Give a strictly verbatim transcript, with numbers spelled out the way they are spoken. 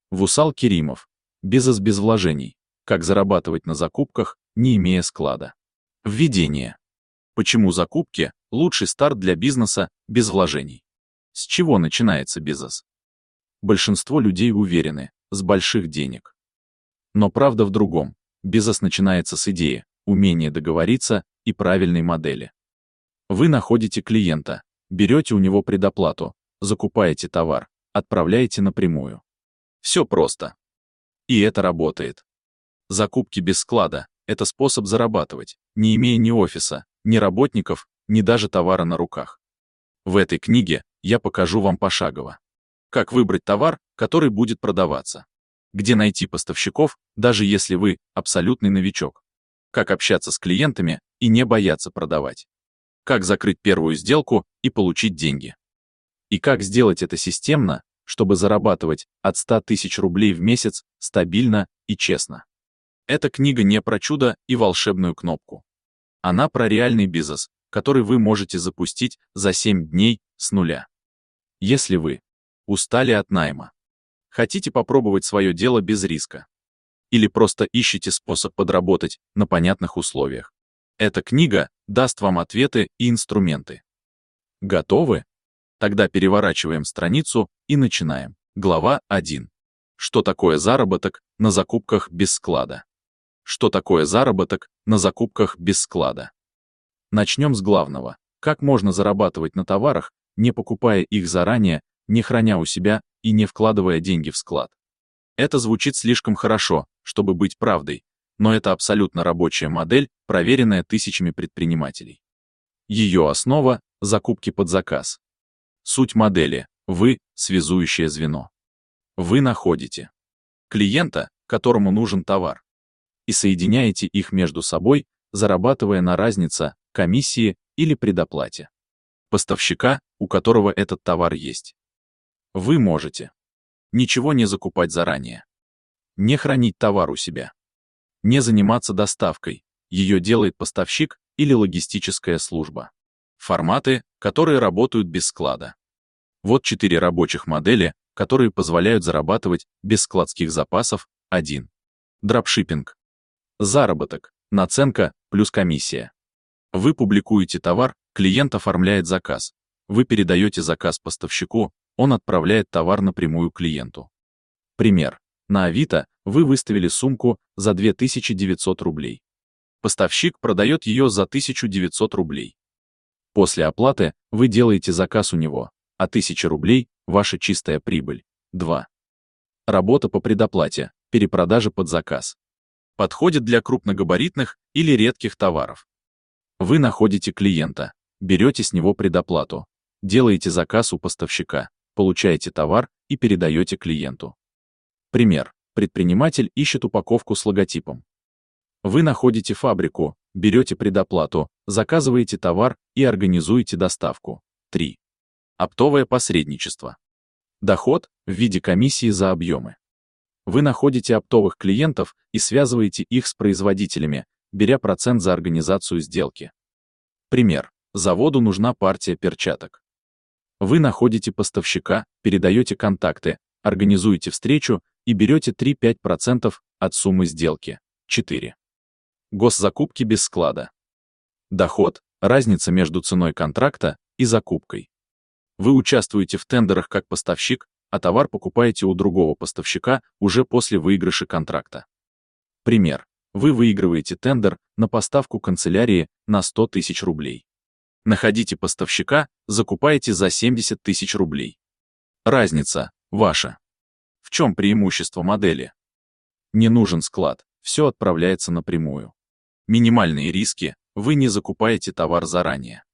Вусал Керимов. Бизнес без вложений. Как зарабатывать на закупках, не имея склада. Введение. Почему закупки – лучший старт для бизнеса без вложений? С чего начинается бизнес? Большинство людей уверены, с больших денег. Но правда в другом. Бизнес начинается с идеи, умения договориться и правильной модели. Вы находите клиента, берете у него предоплату, закупаете товар, отправляете напрямую. Все просто. И это работает. Закупки без склада – это способ зарабатывать, не имея ни офиса, ни работников, ни даже товара на руках. В этой книге я покажу вам пошагово, как выбрать товар, который будет продаваться, где найти поставщиков, даже если вы абсолютный новичок, как общаться с клиентами и не бояться продавать, как закрыть первую сделку и получить деньги, и как сделать это системно, чтобы зарабатывать от ста тысяч рублей в месяц стабильно и честно. Эта книга не про чудо и волшебную кнопку. Она про реальный бизнес, который вы можете запустить за семь дней с нуля. Если вы устали от найма, хотите попробовать свое дело без риска, или просто ищете способ подработать на понятных условиях, эта книга даст вам ответы и инструменты. Готовы? Тогда переворачиваем страницу и начинаем. Глава один. Что такое заработок на закупках без склада? Что такое заработок на закупках без склада? Начнем с главного. Как можно зарабатывать на товарах, не покупая их заранее, не храня у себя и не вкладывая деньги в склад? Это звучит слишком хорошо, чтобы быть правдой, но это абсолютно рабочая модель, проверенная тысячами предпринимателей. Ее основа – закупки под заказ. Суть модели – вы – связующее звено. Вы находите клиента, которому нужен товар, и соединяете их между собой, зарабатывая на разнице, комиссии или предоплате. Поставщика, у которого этот товар есть. Вы можете ничего не закупать заранее, не хранить товар у себя, не заниматься доставкой, ее делает поставщик или логистическая служба. Форматы, которые работают без склада. Вот четыре рабочих модели, которые позволяют зарабатывать без складских запасов. один. Дропшиппинг. Заработок, наценка плюс комиссия. Вы публикуете товар, клиент оформляет заказ. Вы передаете заказ поставщику, он отправляет товар напрямую клиенту. Пример. На Авито вы выставили сумку за две тысячи девятьсот рублей. Поставщик продает ее за тысячу девятьсот рублей. После оплаты вы делаете заказ у него, а тысяча рублей – ваша чистая прибыль. два. Работа по предоплате, перепродажа под заказ. Подходит для крупногабаритных или редких товаров. Вы находите клиента, берете с него предоплату, делаете заказ у поставщика, получаете товар и передаете клиенту. Пример. Предприниматель ищет упаковку с логотипом. Вы находите фабрику, берете предоплату, заказываете товар и организуете доставку. три. Оптовое посредничество. Доход в виде комиссии за объемы. Вы находите оптовых клиентов и связываете их с производителями, беря процент за организацию сделки. Пример. Заводу нужна партия перчаток. Вы находите поставщика, передаете контакты, организуете встречу и берете три-пять процентов от суммы сделки. четыре. Госзакупки без склада. Доход – разница между ценой контракта и закупкой. Вы участвуете в тендерах как поставщик, а товар покупаете у другого поставщика уже после выигрыша контракта. Пример. Вы выигрываете тендер на поставку канцелярии на сто тысяч рублей. Находите поставщика, закупаете за семьдесят тысяч рублей. Разница ваша. В чем преимущество модели? Не нужен склад, все отправляется напрямую. Минимальные риски, вы не закупаете товар заранее.